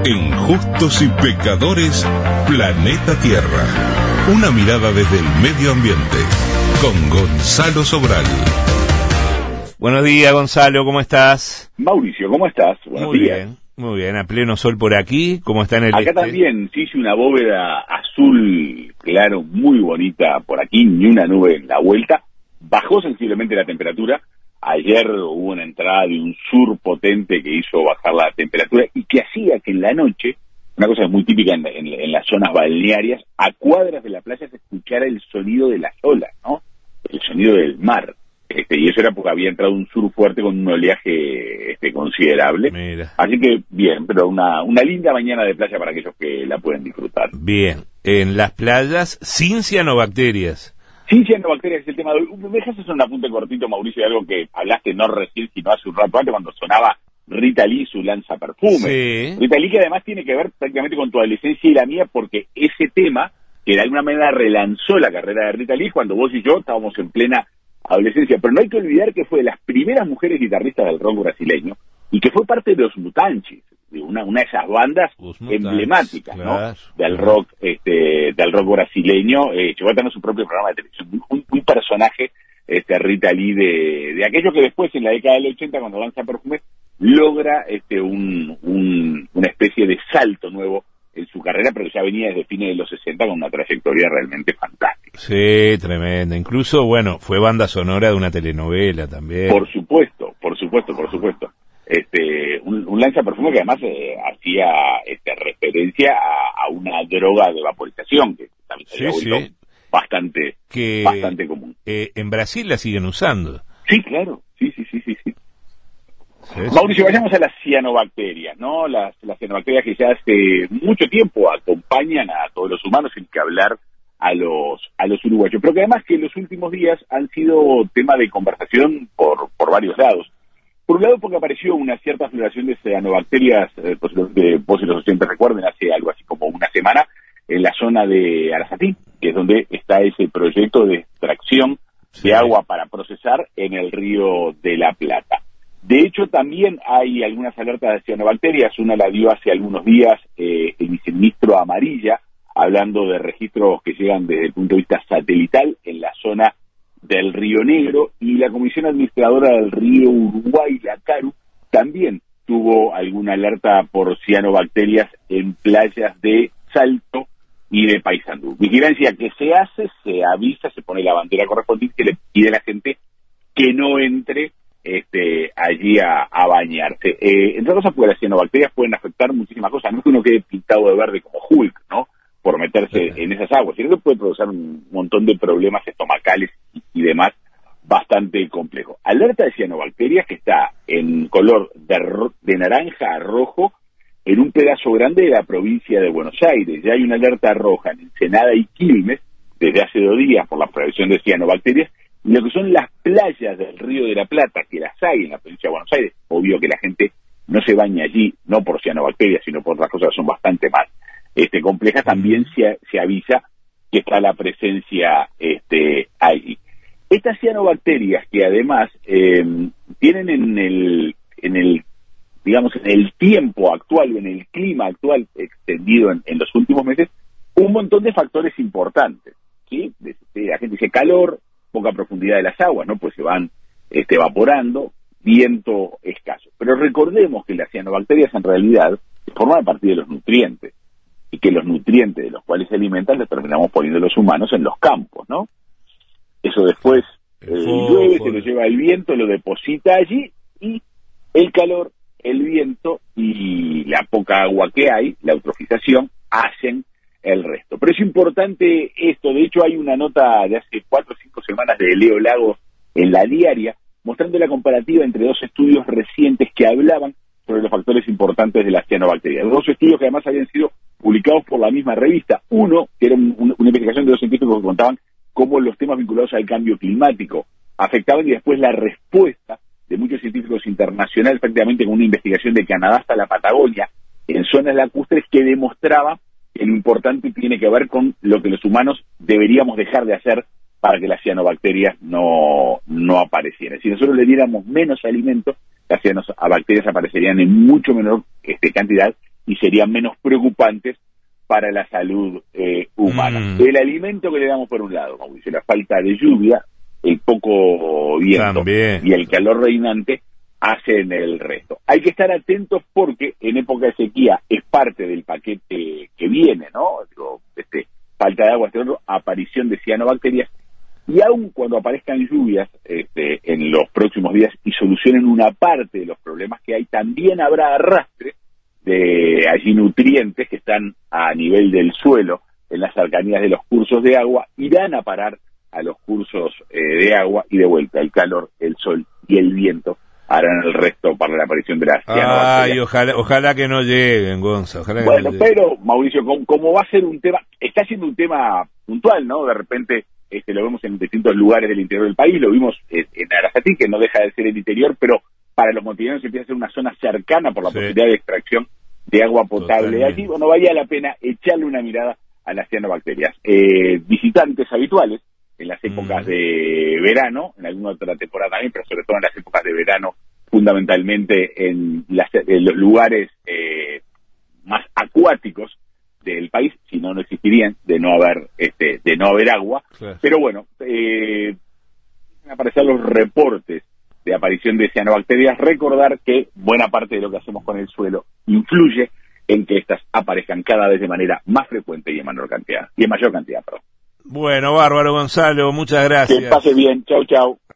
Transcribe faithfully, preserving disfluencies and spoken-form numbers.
En Justos y Pecadores, Planeta Tierra. Una mirada desde el medio ambiente. Con Gonzalo Sobral. Buenos días, Gonzalo, ¿cómo estás? Mauricio, ¿cómo estás? Buenos muy días. bien, muy bien. A pleno sol por aquí. ¿Cómo está en el Acá este? también, sí, hice una bóveda azul claro, muy bonita por aquí, ni una nube en la vuelta. Bajó sensiblemente la temperatura. Ayer hubo una entrada de un sur potente que hizo bajar la temperatura y que hacía que en la noche, una cosa muy típica en, en, en las zonas balnearias, a cuadras de la playa se escuchara el sonido de las olas, ¿no? El sonido del mar. Este, y eso era porque había entrado un sur fuerte con un oleaje este, considerable. Mira. Así que bien, pero una, una linda mañana de playa para aquellos que la pueden disfrutar. Bien, en las playas sin cianobacterias. Sin cianobacterias es el tema de hoy. ¿Me dejas hacer un apunte cortito, Mauricio, de algo que hablaste no recién, sino hace un rato antes, cuando sonaba Rita Lee, su lanza perfume? Sí. Rita Lee, que además tiene que ver prácticamente con tu adolescencia y la mía, porque ese tema, que de alguna manera relanzó la carrera de Rita Lee, cuando vos y yo estábamos en plena adolescencia. Pero no hay que olvidar que fue de las primeras mujeres guitarristas del rock brasileño y que fue parte de los Mutanchis, de una, una de esas bandas emblemáticas, claro, ¿no? Del claro. rock, este, del rock brasileño. Eh, llegó a tener su propio programa de televisión. Un, un personaje, este, Rita Lee, de, de aquello que después, en la década del ochenta, cuando lanza Perfume, logra este, un, un, una especie de salto nuevo en su carrera, pero ya venía desde fines de los sesenta con una trayectoria realmente fantástica. Sí, tremenda. Incluso, bueno, fue banda sonora de una telenovela también. Por supuesto, por supuesto, por supuesto. Este, un, un lanza perfume que además eh, hacía este, referencia a, a una droga de vaporización que también se había sí, vuelto sí. bastante, que, bastante común. Eh, en Brasil la siguen usando. Sí, claro, sí, sí, sí, sí, sí. Sí, Mauricio, sí. vayamos a las cianobacterias, ¿no? Las, las cianobacterias que ya hace mucho tiempo acompañan a todos los humanos, sin que hablar a los a los uruguayos, pero que además que en los últimos días han sido tema de conversación por, por varios lados. Por un lado, porque apareció una cierta floración de cianobacterias, eh, posiblemente vos y los oyentes recuerden, hace algo así como una semana, en la zona de Arasatí, que es donde está ese proyecto de extracción Sí. de agua para procesar en el río de la Plata. De hecho, también hay algunas alertas de cianobacterias. Una la dio hace algunos días eh, el viceministro Amarilla, hablando de registros que llegan desde el punto de vista satelital en la zona del Río Negro, y la Comisión Administradora del Río Uruguay, la CARU, también tuvo alguna alerta por cianobacterias en playas de Salto y de Paysandú. Vigilancia que se hace, se avisa, se pone la bandera correspondiente que le pide a la gente que no entre este, allí a, a bañarse. Eh, entre otras cosas, porque las cianobacterias pueden afectar muchísimas cosas. No es que uno quede pintado de verde como Hulk, ¿no? Por meterse en esas aguas, sino que puede producir un montón de problemas estomacales y, y demás bastante complejos. Alerta de cianobacterias que está en color de, de naranja a rojo en un pedazo grande de la provincia de Buenos Aires. Ya hay una alerta roja en Ensenada y Quilmes desde hace dos días por la aparición de cianobacterias, y lo que son las playas del Río de la Plata, que las hay en la provincia de Buenos Aires. Obvio que la gente no se baña allí, no por cianobacterias, sino por otras cosas que son bastante más este, complejas. También se, se avisa que está la presencia este, allí. Estas cianobacterias, que además eh, tienen en el, en el, digamos, en el tiempo actual, en el clima actual extendido en, en los últimos meses, un montón de factores importantes, ¿sí? De, de, la gente dice calor, poca profundidad de las aguas, ¿no? Pues se van este, evaporando, viento escaso. Pero recordemos que las cianobacterias en realidad forman parte de los nutrientes, y que los nutrientes de los cuales se alimentan los terminamos poniendo los humanos en los campos, ¿no? Eso después eh, llueve, se lo lleva el viento, lo deposita allí, y el calor, el viento y la poca agua que hay, la eutrofización, hacen el resto. Pero es importante esto. De hecho, hay una nota de hace cuatro o cinco semanas de Leo Lagos en La Diaria, mostrando la comparativa entre dos estudios recientes que hablaban sobre los factores importantes de las cianobacterias. Dos estudios que además habían sido publicados por la misma revista. Uno, que era un, una investigación de dos científicos que contaban cómo los temas vinculados al cambio climático afectaban, y después la respuesta de muchos científicos internacionales, prácticamente con una investigación de Canadá hasta la Patagonia, en zonas lacustres, que demostraba que lo importante tiene que ver con lo que los humanos deberíamos dejar de hacer para que las cianobacterias no, no aparecieran. Si nosotros le diéramos menos alimento, las cianobacterias aparecerían en mucho menor este, cantidad, y serían menos preocupantes para la salud eh, humana. Mm. El alimento que le damos por un lado, Mauricio, la falta de lluvia, el poco viento También. y el calor reinante hacen el resto. Hay que estar atentos porque en época de sequía es parte del paquete que viene, ¿no? Digo, este, falta de agua, este otro, aparición de cianobacterias, y aun cuando aparezcan lluvias este, en los próximos días y solucionen una parte de los problemas que hay, también habrá arrastre de allí nutrientes que están a nivel del suelo en las cercanías de los cursos de agua, irán a parar a los cursos eh, de agua, y de vuelta el calor, el sol y el viento harán el resto para la aparición de las cianobacterias. Ay, ojalá, ojalá que no lleguen, Gonza, ojalá que Bueno, no lleguen. pero, Mauricio, como, como va a ser un tema, está siendo un tema puntual, ¿no? De repente este, lo vemos en distintos lugares del interior del país, lo vimos en, en Arasatí, que no deja de ser el interior, pero para los montevideanos empieza a ser una zona cercana por la Sí. posibilidad de extracción de agua potable. Totalmente. Allí, bueno, valía la pena echarle una mirada a las cianobacterias. Eh, visitantes habituales en las épocas Mm. de verano, en alguna otra temporada también, pero sobre todo en las épocas de verano, fundamentalmente en, las, en los lugares eh, más acuáticos del país, si no, no existirían, de no haber este de no haber agua. Claro. Pero bueno, eh, van a aparecer los reportes de aparición de cianobacterias. Recordar que buena parte de lo que hacemos con el suelo influye en que estas aparezcan cada vez de manera más frecuente y en menor cantidad, y en mayor cantidad, perdón. Bueno, bárbaro, Gonzalo, muchas gracias. Que pase bien, chau chau.